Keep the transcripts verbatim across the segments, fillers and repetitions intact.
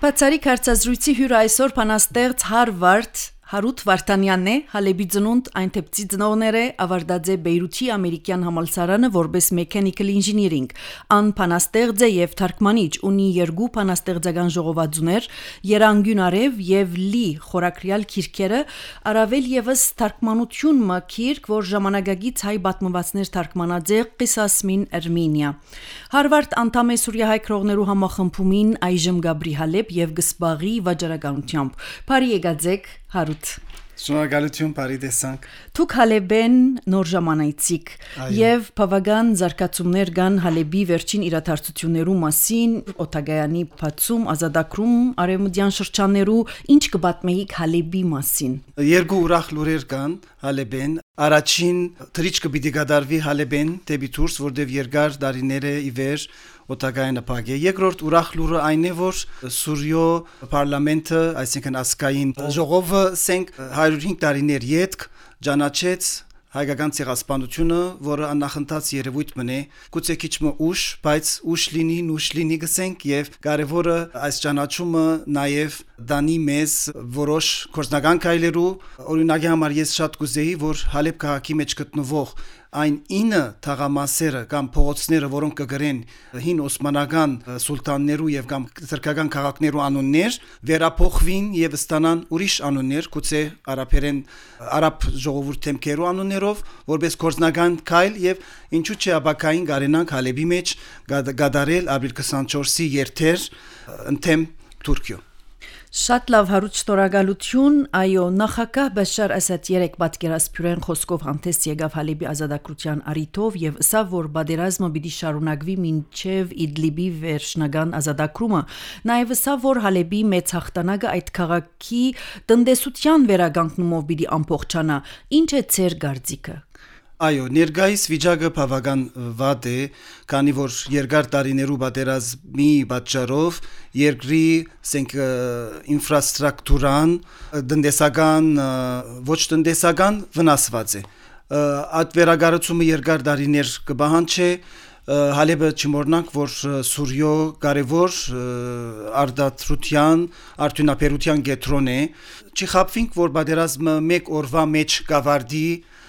Բացարիք հարցազրույցի հյուրը այսօր բանաստեղծ Հարվարդ Հարութ Վարդանյանն է, Հալեբի ծնունդ այնտեպցի ծնողներ է, ավարտած է Բեյրութի ամերիկյան համալսարանը որպես mechanical engineering, ան բանաստեղծ է եւ թարգմանիչ, ունի երկու բանաստեղծական ժողովածուներ, Երանգուն արև եւ Լի խորակրյալ քիրքերը, առավել եւս թարգմանություն մը քիրք, որ ժամանակագից հայ պատմվածներ թարգմանած է Qisas-min Armenia։ Հարվարդ անդամ է Սուրիահայ քրողներու համախմբումին այժմ Գաբրի Հալեբ եւ Գսբաղի վաճառականությամբ։ Բարի եկածեք Հարութ։ Շնորհակալություն, բարի տեսանք։ Դուք Հալեբեն նոր ժամանակցիկ եւ բավական զարգացումներ կան Հալեբի վերջին իրադարձություններու մասին, օտագայանի բացում, ազատագրում, արևմտյան շրջաններու, ինչ կպատմեիք Հալեբի մասին։ Երկու ուրախ լուրեր կան Հալեբեն։ Առաջին թրիչքը պիտի գդարվի Հալեբեն դեպի դուրս, որտեղ երկար տարիներ է ի վեր օտագայանը փակ է։ Երկրորդ ուրախ լուրը այն է, որ Սուրիո պարլամենտը, այսինքն ասկային ժողովը սենք հարյուր հինգ տարիներ յետք ճանաչեց հայկական ցեղասպանությունը, որը աննախընթաց երևույթ մնե, գուցե քիչ մը ուշ, բայց ուշ լինի, նուշ լինի գսենք եւ կարեւորը այս ճանաչումը նաեւ դանի մեզ որոշ կորզնական քայլերու, օրինակի համար ես շատ կուզեի, որ Հալեբ քաղաքի մեջ գտնվող այն ինը թաղամասերը կամ փողոցները, որոնք կգրեն հին օսմանական սուլտաններու եւ կամ թրքական քաղաքներու անուններ, վերափոխվին եւ ստանան ուրիշ անուններ, գուցե արաբերեն արաբ ժողովուրդ թեմքերու անուններով, որպես կորզնական քայլ եւ ինչու՞ չէ աբակային գարենանք Հալեբի մեջ գադարել ապրիլ քսանչորսի երթեր ընդեմ Թուրքիո։ Շատ լավ Հարութ, շնորհակալություն, այո, նախագահ Բաշար Ասադ երեք պատկերասփյուրեն խոսքով հանդես եկավ Հալեբի ազատագրության առիթով եւ ըսա որ բادرազմը պիտի շարունակվի մինչեւ Իդլիբի վերջնական ազատագրումը, նաեւ ըսա որ Հալեբի մեծ հաղթանակը այդ քաղաքի տնտեսության վերականգնումով պիտի ամբողջանա, ինչ է ձեր կարծիքը։ Այո, ներկայիս վիճակը բավական վատ է, քանի որ երկար տարիներու պատերազմի պատճառով երկրի ասենք ինֆրաստրուկտուրան, տնտեսական, ոչ տնտեսական վնասված է։ Այդ վերակառուցումը երկար տարիներ կբահանջի, Հալեբը չմոռնանք, որ Սուրիո կարևոր արդարության, արդյունաբերության կենտրոն է։ Չխաբվենք, որ պատերազմը մեկ օրվա մեջ կավարտի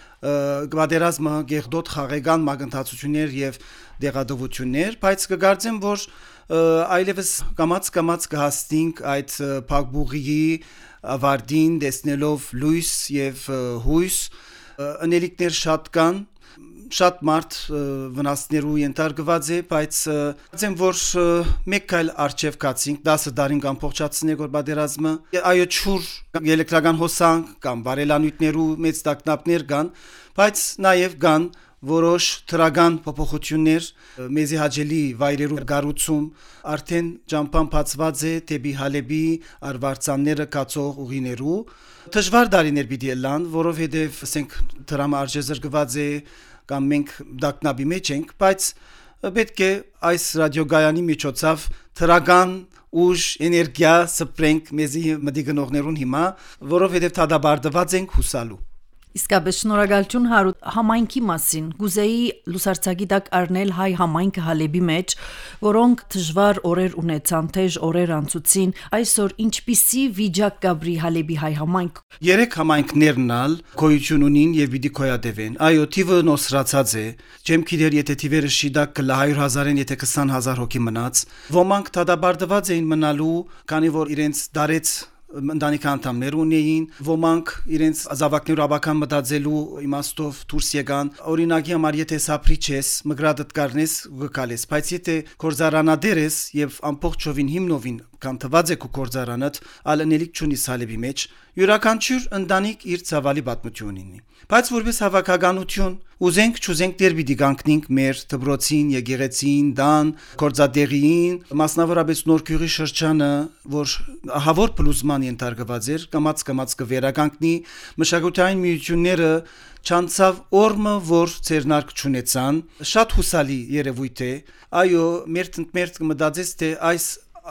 Պատերազմը գեղդոտ խաղեկան մագընթացություններ եւ դեղադվություններ, բայց կգարձեմ, որ այլևս կամած-կամած կհասնենք այդ փակբուղի ավարտին, տեսնելով լույս եւ հույս, անելիքներ շատ կան, շատ մարդ վնասներու ենթարկված է, բայց ասեմ որ մեկ քայլ արժև կացինք դասը դարին կամ փոխչացնենք որ պատերազմը այո ճուր էլեկտրական հոսանք կամ բարելանույթներու մեծ տակնապներ կան, բայց նաև կան որոշ թրագան փոփոխություններ մեզի հաջելի վայրերու գառուցում արդեն ճամփան բացված է դեպի Հալեբի արվարձանները կացող ուղիներու դժվար դարիներ պիտի լան, որովհետև ասենք դրամը արժեզրկված է կամ մենք դակնաբի մեջ ենք, բայց պետք է այս ռադիոգայանի միջոցով թրագան ուժ էներգիա սպրենք մեզի մտիգնողներուն հիմա, որովհետև թադաբարդված ենք հուսալու։ Իսկապես շնորհակալություն Հարութ, համայնքի մասին գուզեի լուսարցակի տակ առնել հայ համայնքը Հալեբի մեջ, որոնք դժվար օրեր ունեցան, թեժ օրեր անցուցին, այսօր ինչպիսի վիճակ կաբրի Հալեբի հայ համայնք։ Երեք համայնքներն ալ գոյություն ունին եւ պիտի գոյատևեն։ Այո, թիվը նոսրացած է։ Չեմ գիտեր եթե թիվերը շիդակ կլա հարյուր հազարեն, եթե քսան հազար հոգի մնաց։ Ոմանք թադաբարդված էին մնալու, քանի որ իրենց դարեց ընտանիք անդամներ ունեին, ոմանք իրենց ազավակներու աբական մտածելու իմաստով դուրս եկան, օրինակի համար եթե սափրիչ ես, մգրադդ կառնես ու գկալես, բայց եթե կորզարանադեր ես եւ ամբողջովին հիմնովին կանթված է քո կորզարանդ, ալնելիք չունի Հալեբի մեջ, յուրաքանչյուր ընտանիք իր ցավալի պատմություն ունի։ Բայց որպես հավաքականություն ուզենք չուզենք դեր պիտի գանքնենք մեր դբրոցին, եկեղեցին, դան, կորզադեղին, մասնավորապես Նորքյուղի շրջանը, որ ահավոր փլուզման ենթարկված էր, կամած-կամած կվերականգնի, մշակութային միությունները չանցավ օրը, որ ցերնարկ չունեցան, շատ հուսալի երևույթ է, այո, մեր մեր կմտածես թե այս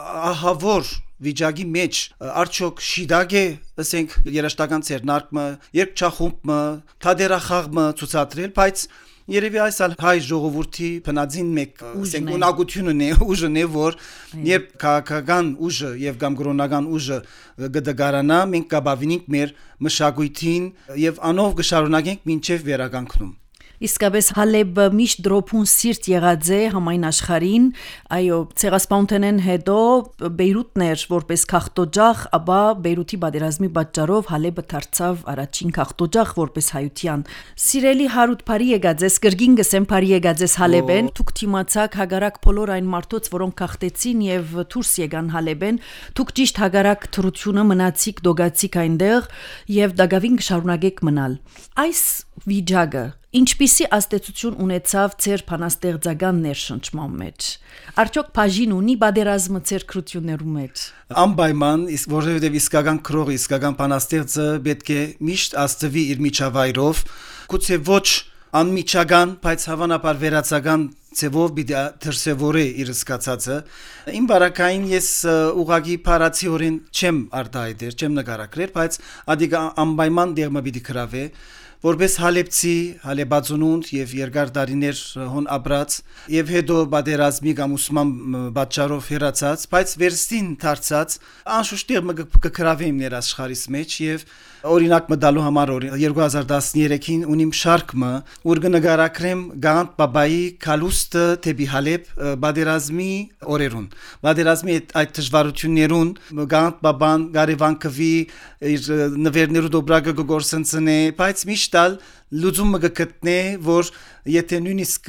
ահավոր վիճակի մեջ արդյոք շիդագ է, ասենք երաշտական ցերնարկը, երկչախումբը, թադերախաղը ցուցադրել, բայց Երևի այս ալ հայ ժողովրդի բնածին մեկ ասենք ունակությունն է, ուժն է, որ երբ քաղաքական ուժը եւ կամ կրոնական ուժը գդգարանա, մենք կբավինենք մեր մշակույթին եւ անով կշարունակենք մինչեւ վերականգնում։ Իսկապես Հալեբը միշտ դրոփուն սիրտ եղած է համայն աշխարհին, այո, ցեղասպանութենեն հետո Բեյրութն էր որպես քաղտոջախ, ապա Բեյրութի պատերազմի պատճառով Հալեբը դարձավ առաջին քաղտոջախ որպես հայության։ Սիրելի Հարութ բարի եկած ես, կրգին գսեմ բարի եկած ես Հալեբեն, դուք թիմացաք հագարակ բոլոր այն մարդոց, որոնք քաղտեցին եւ դուրս եկան Հալեբեն, դուք ճիշտ հագարակ թրությունը մնացիք, դոգացիք այնտեղ եւ դակավին կշարունակեք մնալ։ Այս վիճակը ինչպիսի ազդեցություն ունեցավ ձեր բանաստեղծական ներշնչման մեջ։ Արդյոք բաժին ունի պատերազմը ձեր քրություններու մեջ։ Անպայման, որովհետև իսկական քրողը, իսկական բանաստեղծը պետք է միշտ աստվի իր միջավայրով, գուցե ոչ անմիջական, բայց հավանաբար վերացական ցևով պիտի դրսևորի իր սկացածը։ Իմ բարակային ես ուղագի փարացիորեն չեմ արտահայտեր, չեմ նկարագրեր, բայց ադիգա անպայման դերմը պիտի գրավե որպես հալեբցի, հալեբածունունդ եւ երկար տարիներ հոն ապրած եւ հետո պատերազմի կամ ուսման պատճառով հեռացած, բայց վերստին դարձած անշուշտ դերմը կգրավեմ ներ աշխարհիս մեջ եւ օրինակ մտալու համար երկու հազար տասներեքին ունիմ շարքը ուր կնկարագրեմ Գանտ Բաբայի Քալուստը դեպի Հալեբ պատերազմի օրերուն պատերազմի այդ դժվարություններուն Գանտ Բաբան Գարիվանկվի իր նվերներու դոբրագը գործընծնե բայց միշտալ լուծումը կգտնե որ եթե նույնիսկ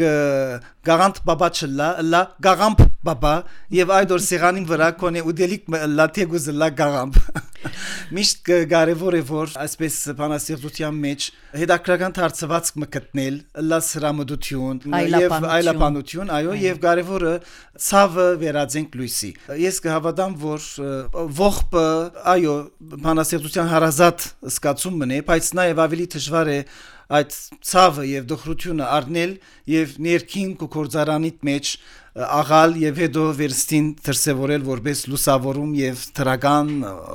Գանտ Բաբա չլա լա Գաղամփ Բաբա եւ այդ օր սեղանին վրա կոնե ուդելիկ լա թեգուզ լա Գաղամփ միշտ կարևոր է որ այսպես բանաստեղծության մեջ հետաքրական դարձվածք մկտնել լա սրամդություն եւ այլապանություն այո եւ կարևորը ցավը վերածենք լույսի ես կհավատամ որ ողբը այո բանաստեղծության հարազատ սկացումն է բայց նաեւ ավելի դժվար է այդ ցավը եւ դխրությունը առնել եւ ներքին կորձարանիտ մեջ աղալ եւ հետո վերստին դրսեւորել որպես լուսավորում եւ թրական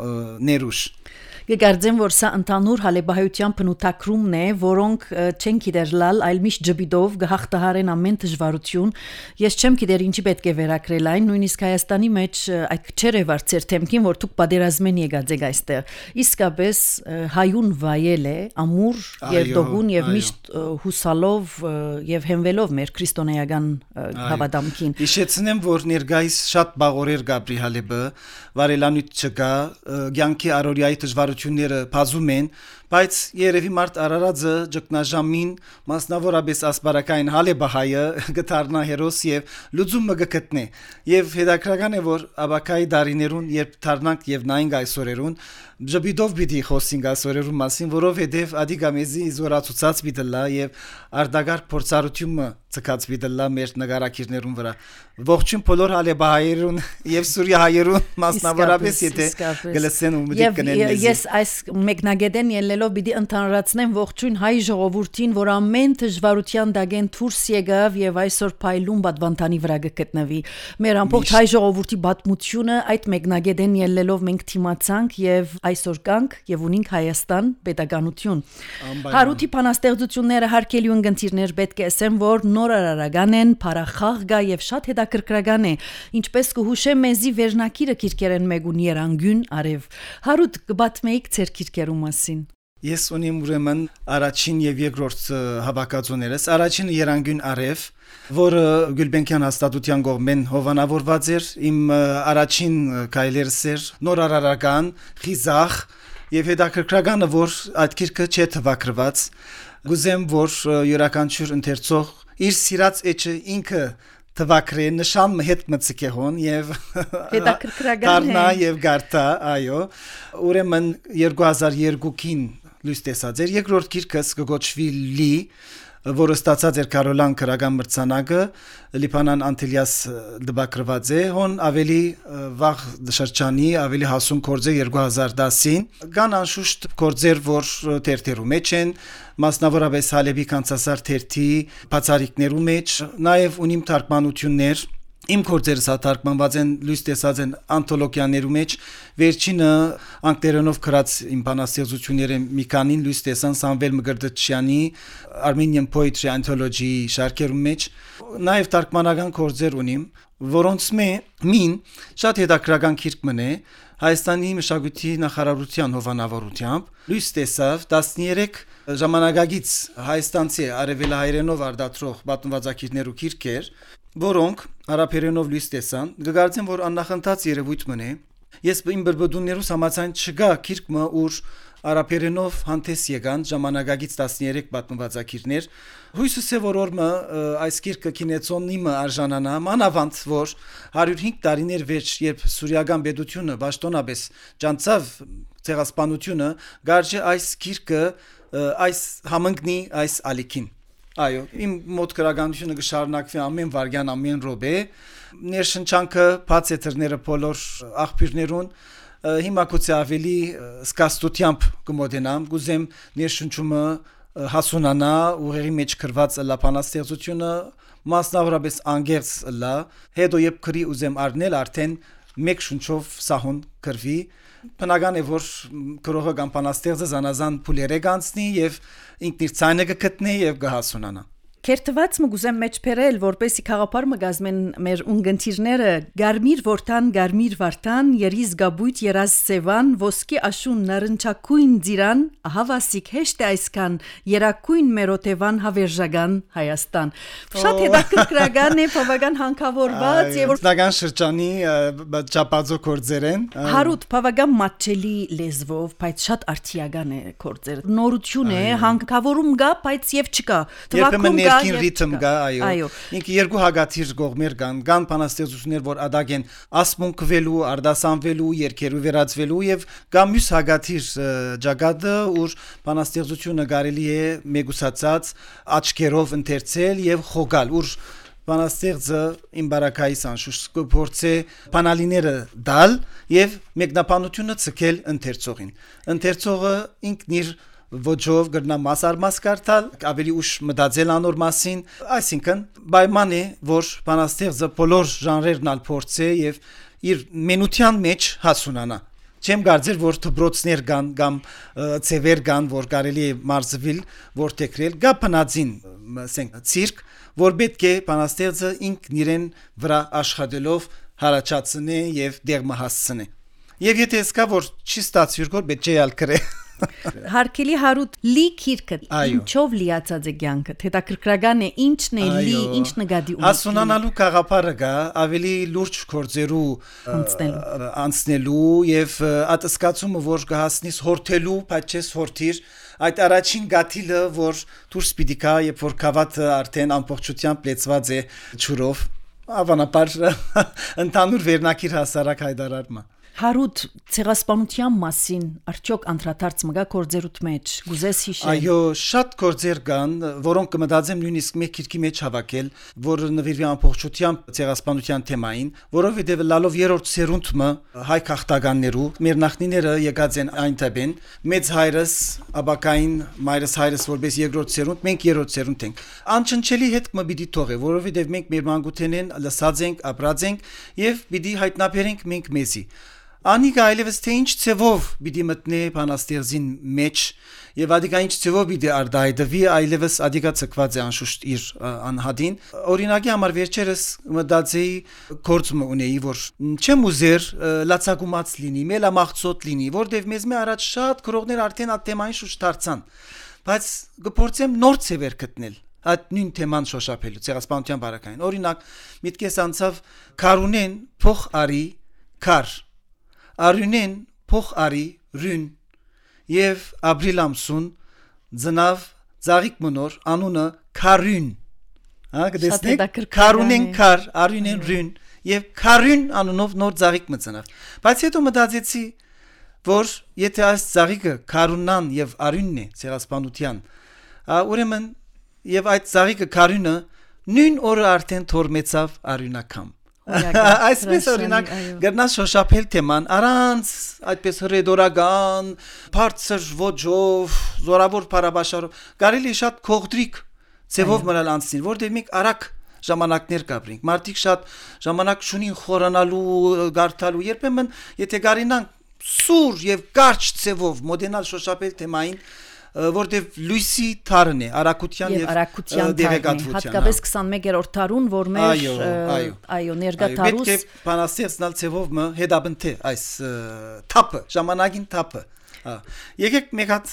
ներուժ Գկարձեմ որ սա ընդանուր հալեբահայության բնութագրումն է, որոնք չեն գիտեր լալ, այլ միշտ ջբիդով գահտահարեն ամեն դժվարություն։ Ես չեմ գիտեր ինչի պետք է վերակրել այն, նույնիսկ Հայաստանի մեջ այդ քչերը վարձեր թեմքին, որ դուք պատերազմեն եկած եք այստեղ։ Իսկապես հայուն վայել է, ամուր եւ դոգուն եւ միշտ հուսալով եւ հենվելով մեր քրիստոնեական հավատամքին։ Հիշեցնեմ, որ ներկայիս շատ բաղորեր Գաբրի Հալեբը, վարելանույթ չկա, ցանկի արորիայի դժվարությունները բազում են, բայց երևի մարդ Արարածը ճգնաժամին մասնավորապես ասպարակային Հալեբահայը գտարնա հերոս եւ լուծումը գտնե եւ հետաքրական է որ աբակայի դարիներուն երբ դառնանք եւ նայենք այսօրերուն Ջբիդով պիտի խոսենք այսօրերուն մասին որովհետեւ ադիգամեզի զորացուցած պիտելա եւ արդագարգ փորձառությունը ցկած պիտելա մեր նկարակիրներուն վրա ողջույն բոլոր Հալեբահայերուն եւ Սուրիահայերուն մասնավորապես եթե գլսեն ու մտիկ կնեն ես այս մեկնագետեն ելելով պիտի ընդհանրացնեմ ողջույն հայ ժողովրդին որ ամեն դժվարության դագեն դուրս եկավ եւ այսօր փայլուն բադվանտանի վրա գտնվի մեր ամբողջ հայ ժողովրդի բադմությունը այդ մեկնագետեն ելելով մենք թիմացանք եւ այսօր կանք եւ ունենք Հայաստան պետականություն Հարութի բանաստեղծությունները հարկելի ունգընտիրներ պետք է ասեմ որ նոր արարական են փարախաղ գա եւ շատ հետաքրքրական է ինչպես կհուշեմ մեզի վերնակիրը քիրքերեն մեգուն երանգուն արև Հարութ կբատմեիք ձեր քիրքերու մասին Ես ունիմ ուրեմն առաջին եւ երկրորդ հավաքածուներս առաջինը երանգուն արև որը Գյուլբենկյան հաստատության կողմեն հովանավորված էր իմ առաջին քայլերս էր նոր արարական խիզախ եւ հետաքրքրականը որ այդ քիրքը չէ թվակրված գուզեմ որ յուրաքանչյուր ընթերցող իր սիրած էջը ինքը թվակրե նշան հետ մցկեհոն եւ հետաքրքրական է եւ գարտա այո ուրեմն երկու հազար երկուին լույս տեսած էր երկրորդ քիրքս կգոչվի լի որը ստացած էր Կարոլան քրական մրցանակը Լիբանան Անտիլիաս դպակրված է հոն ավելի վաղ շրջանի ավելի հասուն կորձեր երկու հազար դասին կան անշուշտ կորձեր որ թերթերու մեջ են մասնավորապես Հալեբի կանցասար թերթի բացարիքներու մեջ նաև ունիմ թարգմանություններ Իմ գործերս հատարկմանված են լույս տեսած են անթոլոգիաներու մեջ վերջինը անգլերենով գրած իմ բանաստեղծությունները մի քանին լույս տեսան Սամվել Մգրտչյանի Armenian Poetry Anthology շարքերու մեջ նաև թարգմանական գործեր ունիմ որոնց մին շատ հետաքրական քիրք մնե Հայաստանի մշակույթի նախարարության հովանավորությամբ լույս տեսավ տասներեք ժամանակագից հայաստանցի արևելահայերենով արտադրող պատմվածքիրներու քիրքեր որոնք արաբերենով լույս տեսան գկարծեմ որ աննախընթաց երևույթ մնե ես իմ բրբդուններուս համաձայն չգա քիրքը ուր արաբերենով հանդես եկան ժամանակագից տասներեք պատմվածքիրներ հույսս է որ օրը այս քիրքը կինեցոննիմը արժանանա մանավանդ որ հարյուր հինգ տարիներ վերջ երբ սուրիական պետությունը պաշտոնապես ջանցավ ցեղասպանությունը գարժե այս քիրքը այս համընկնի այս ալիքին Այո, իմ մոտ գրականությունը կշարունակվի ամեն վարյան, ամեն րոպե։ Ներշնչանքը բաց է դռները բոլոր աղբյուրներուն, հիմա գուցե ավելի զգաստությամբ կմոտենամ, գուզեմ ներշնչումը հասունանա, ուղեղի մեջ գրված լապանաստեղծությունը մասնավորապես անգերց լա, հետո երբ գրի ուզեմ առնել արդեն մեկ շունչով սահուն գրվի Բնական է որ գրողը կամ բանաստեղծը զանազան փուլեր է գանցնի եւ ինքն իր ցայնը կգտնի եւ կհասունանա Կերտված մգուզեմ մեջ փերել որպեսի խաղապար մգազմեն մեր ունգընտիրները Գարմիր Որտան Գարմիր Վարդան Երիզ Գաբույթ Երազ Սևան Ոսկի Աշուն Նարնչակույն Ձիրան Հավասիկ հեշտ այսքան Երակույն Մերոտևան Հավերժական Հայաստան Շատ հետաքրքրական է բավական հանքավորված եւ Դական շրջանի ճապածո կորձերեն Հարուտ բավական մատչելի լեզվով բայց շատ արդիական է կորձեր նորություն է հանքավորում գա բայց եւ չկա Երբեմն Երկին ռիթմ գա, այո։ Ինքը երկու հագաթիր գողմեր կան, կան բանաստեղծություններ, որ ադակ են ասմունքվելու, արդասանվելու, երկերու վերածվելու եւ կա մյուս հագաթիր ջագադը, ուր բանաստեղծությունը կարելի է մեգուսացած աչքերով ընթերցել եւ խոգալ, ուր բանաստեղծը իմ բարակայից անշուշտ կփորձե բանալիները դալ եւ մեկնաբանությունը ցկել ընթերցողին։ Ընթերցողը ինքն իր ոչով գրնա մասարմաս կարդալ, ավելի ուշ մտածել անոր մասին, այսինքն պայման է, որ բանաստեղծը բոլոր ժանրերն ալ փորձե եւ իր մենության մեջ հասունանա։ Չեմ կարծեր, որ դպրոցներ կան կամ ծևեր կան, որ կարելի է մարզվել, որ տեկրել, գա բնածին, ասենք, ցիրկ, որ պետք է բանաստեղծը ինքն իրեն վրա աշխատելով հարաճացնե եւ դերմը հասցնե։ Եվ եթե սկա որ չի ստացվիր, որ պետք է ալ գրե Հարկելի հարուտ լի քիրքը ինչով լիացած է կյանքը հետաքրքրական է ինչն է լի ինչ նկատի ունի Հասունանալու գաղափարը գա ավելի լուրջ գործերու անցնելու եւ ատսկացումը որ կհասնիս հորթելու բայց չես հորթիր այդ առաջին գաթիլը որ դուրս պիտի գա երբ որ կավատը արդեն ամբողջությամբ լեցված է ջուրով ավանապար ընդհանուր վերնակիր հասարակ հայտարարումը Հարուտ ցեղասպանության մասին արդյոք անդրադարձ մգա կորձերուտ մեջ գուզես հիշել Այո շատ կորձեր կան որոնք կմտածեմ նույնիսկ մեկ քիրքի մեջ հավաքել որը նվիրվի ամբողջությամբ ցեղասպանության թեմային որովհետև լալով երրորդ սերունդը հայ քաղաքտականներու մեր նախնիները եկած են այն տաբեն մեծ հայրս աբակային մայրս հայրս որպես երկրորդ սերունդ մենք երրորդ սերունդ ենք անչնչելի հետ մը պիտի թողե որովհետև մենք մեր մանկութենեն լսած ենք ապրած ենք եւ պիտի հայտնաբերենք մենք մեզի Անիկա այլևս թե ինչ ցևով պիտի մտնե բանաստեղծին մեջ եւ ադիկա ինչ ցևով պիտի արդայդվի այլևս ադիկա ցկված է անշուշտ իր անհադին օրինակի համար վերջերս մտածեի գործը ունեի որ չեմ ուզեր լացակումած լինի մելամաղցոտ լինի որտեվ մեզ մե առաջ շատ քրողներ արդեն այդ թեմային շուտ դարձան բայց կփորձեմ նոր ցևեր գտնել այդ նույն թեման շոշափելու ցեղասպանության բարակային օրինակ միտքես անցավ Քարունեն փող արի քար Արյունեն փող արի ռուն եւ ապրիլ ամսուն ծնավ ծաղիկ մնոր անունը Քարուն հա գտեսնեք Քարունեն քար արյունեն ռուն եւ Քարուն անունով նոր ծաղիկ մծնավ բայց հետո մտածեցի որ եթե այս ծաղիկը Քարունան եւ արյունն է ցեղասպանության ուրեմն եւ այդ ծաղիկը Քարունը նույն օրը արդեն թորմեցավ արյունակամ Այսպես օրինակ գտնած շոշափել թեման առանց այդպես հրեդորական բարձր ոճով զորավոր բարաբաշարով կարելի շատ կողտրիկ ցևով մնալ անցնի որտեղ մենք արագ ժամանակներ կապրենք։ Մարդիկ շատ ժամանակ չունին խորանալու, գարթալու, երբեմն եթե գարինանք սուր եւ կարճ ցևով մոդենալ շոշափել թեմային, որտեվ լույսի թարն է, արագության եւ դեղեկատվության, հատկապես քսանմեկերորդ դարուն, որ մեր այո, ներկա դարուս պետք է բանաստեղծնալ ցևով մը հետաբնթե այս թափը, ժամանակին թափը։ Եկեք մեկ հատ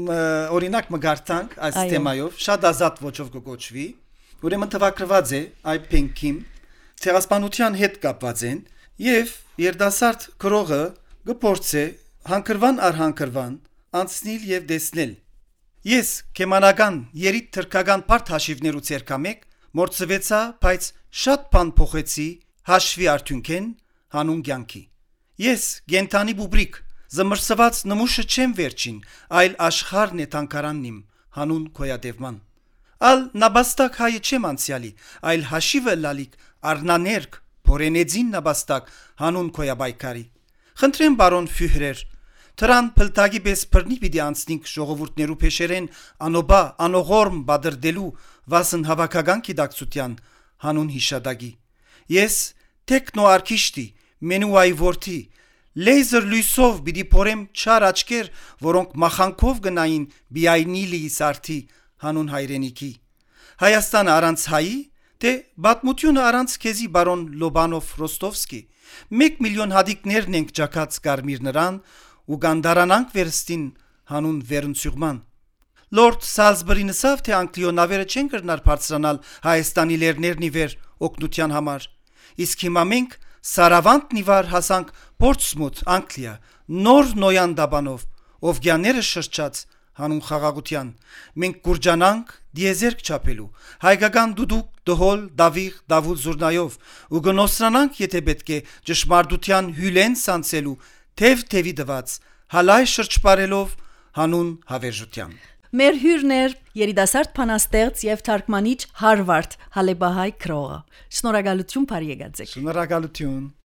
օրինակ մգարտանք այս թեմայով, շատ ազատ ոճով կոչվի, ուրեմն թվակրված է այ փենքիմ, ցեղասպանության հետ կապված են եւ երդասարդ գրողը գործե հանկրվան առ հանկրվան անցնել եւ տեսնել։ Ես կեմանական երիտ թրկական բարդ հաշիվներու ցերկամեք մորցվեցա, բայց շատ բան փոխեցի հաշվի արդյունքեն հանուն կյանքի։ Ես գենտանի բուբրիկ զմրսված նմուշը չեմ վերջին, այլ աշխարհն է տանկարանն իմ հանուն կոյադևման։ Ալ նաբաստակ հայը չեմ անցյալի, այլ հաշիվը լալիկ արնաներկ փորենեձին նաբաստակ հանուն կոյաբայկարի։ Խնդրեմ բարոն Ֆյուհրեր, Թրան փլտագի պես բռնի պիտի անցնենք ժողովուրդներու փեշերեն անոբա անողորմ բادرդելու վասն հավաքական գիտակցության հանուն հիշադակի։ Ես տեխնոարքիշտի մենուայի ворթի լեյզեր լույսով պիտի փորեմ չար աչքեր, որոնք մախանքով գնային բիայնիլի սարթի հանուն հայրենիքի։ Հայաստանը առանց հայի, թե բաթմությունը առանց քեզի բարոն Լոբանով Ռոստովսկի, մեկ միլիոն հադիկներն ենք ճակած կարմիր նրան ու գանդարանանք վերստին հանուն վերնցյուղման։ Լորդ Սալզբուրի նսավ, թե անգլիոնավերը չեն կրնար բարձրանալ Հայաստանի լերներն ի վեր օգնության համար։ Իսկ հիմա մենք Սարավանտ նիվար հասանք Պորտսմութ, Անգլիա, նոր նոյան դաբանով, Օվգյանները շրջած հանուն խաղաղության։ Մենք գուրջանանք դիեզերք չափելու, հայկական դուդուկ, դհոլ, դավիղ, դավուլ զուրնայով ու գնոսրանանք, եթե պետք է ճշմարտության հյուրեն սանցելու թև թևի դված, հալայ շրջպարելով հանուն հավերժության։ Մեր հյուրներ երիտասարդ բանաստեղծ եւ թարգմանիչ Հարվարդ Հալեբահայ Քրողը։ Շնորհակալություն, բարի եկած եք։ Շնորհակալություն։